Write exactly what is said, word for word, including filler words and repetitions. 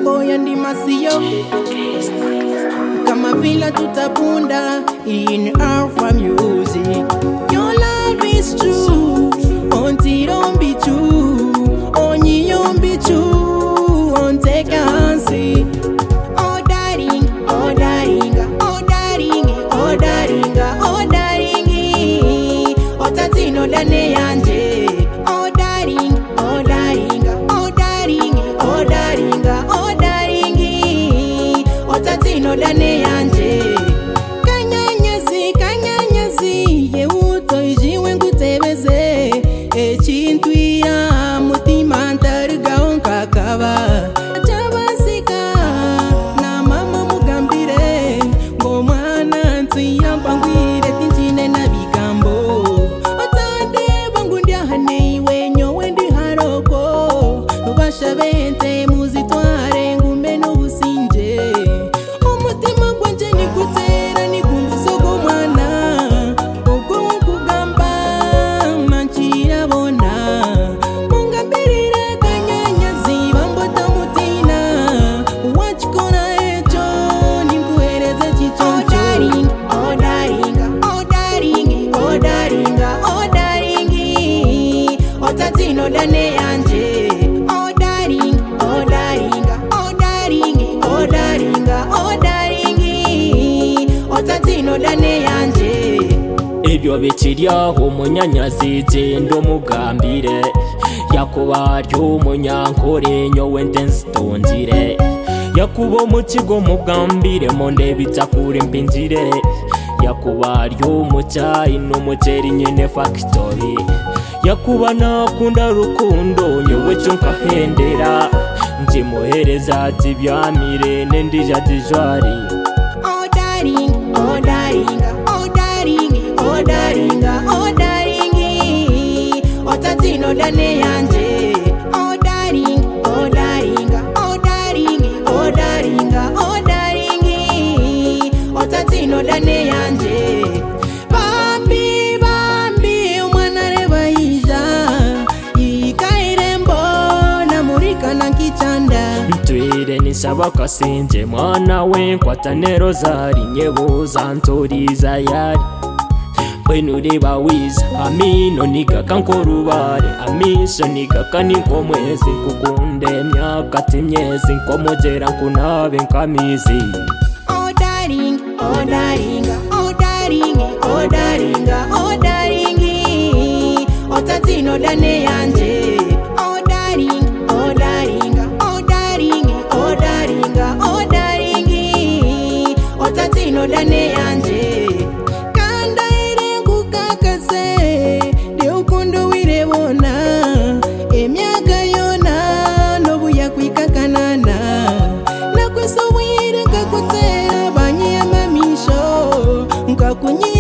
yako yandi masiyo kama vila tutapunda in Alpha Music. Your love is true until don't be true, only don't be true on take a see. Oh darling, oh darling, oh darling, oh darling, oh darling, oh tatino dane yanje. Oh darling, oh darling, oh darling, oh darling, oh darling, oh tatino dane yanje. Kanyanyazi, kanyanyazi, ye uto ijiwe ngutebeze. Echintu ya mutima ntaruga onkakaba. Chabasika na mama mugambire ngo mwana ntiyamba ngwire tinjine na bigambo. Otande bangundia haneiwe nyowe ndi haroko. Bashabente muzitware ngume no businje. Umutima gwanje nikutera nikumbuzo go mwana. Ubwo kugamba manchira bona. Mungambirire kanyanyazi bambota mutina. Wachikona echo nimbuhereze chichoncho. Oh darling, oh darling, oh darling, oh darling, oh tatino dane yanje. Oh darling, oh darling, oh darling, oh darling, oh darling, oh tatino dane yanje. Ebyo bikiryaho munyanyazi gendo mugambire yakuba ry'umunyankore nyowe ndenzitondire yakuba mu kigo mugambire monde bitakure mpinjire yakuba ry'umucyayi n'umuceri nyine factory yakuba nakunda rukundo nyowe cyo nkahendera nje muhereza tibyamire nendija tijari. Oh darling, oh darling, oh darling, oh darling, oh darling, oh tatino dane yanje. Oh darling, oh darling, oh darling, oh darling, oh darling, oh tatino dane yanje. Bambi bambi umwana reba ija ikairembo na murika na kichanda. Ntwire nisaba kasenje mwana we nkwatane rozari nyebuza ntoriza yari wenureba wiza amino nigaka nkorubare amiso nigaka ninkomwezi kukunde myaka timyezi nkomogera nkunabe nkamizi. Oh darling, oh darling, oh darling, oh darling, oh darling, oh tatino dane yanje. Oh darling, oh darling, oh darling, oh darling, oh darling, oh tatino dane yanje. Kanda ire kukakase ndio kondo wirebona emyaka yona nobuya kwikakanana nakwesobwire nkakutera banyiyamamisho nkakunyi